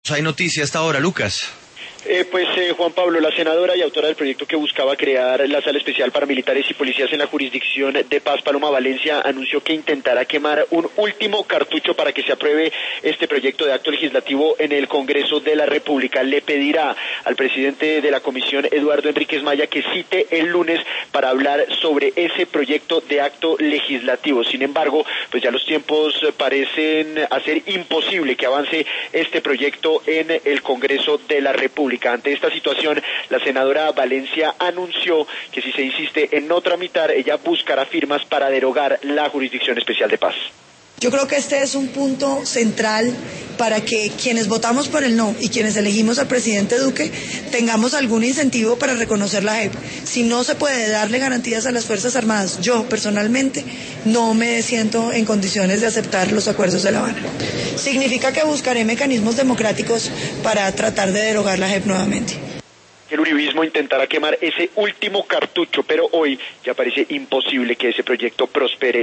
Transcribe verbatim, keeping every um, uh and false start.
Hay noticia hasta ahora, Lucas. Eh, pues eh, Juan Pablo, la senadora y autora del proyecto que buscaba crear la Sala Especial para Militares y Policías en la jurisdicción de Paz, Paloma Valencia, anunció que intentará quemar un último cartucho para que se apruebe este proyecto de acto legislativo en el Congreso de la República. Le pedirá al presidente de la comisión, Eduardo Enríquez Maya, que cite el lunes para hablar sobre ese proyecto de acto legislativo. Sin embargo, pues ya los tiempos parecen hacer imposible que avance este proyecto en el Congreso de la República. Ante esta situación, la senadora Valencia anunció que si se insiste en no tramitar, ella buscará firmas para derogar la Jurisdicción Especial de Paz. Yo creo que este es un punto central para que quienes votamos por el no y quienes elegimos al presidente Duque tengamos algún incentivo para reconocer la J E P. Si no se puede darle garantías a las Fuerzas Armadas, yo personalmente no me siento en condiciones de aceptar los acuerdos de La Habana. Significa que buscaré mecanismos democráticos para tratar de derogar la J E P nuevamente. El uribismo intentará quemar ese último cartucho, pero hoy ya parece imposible que ese proyecto prospere.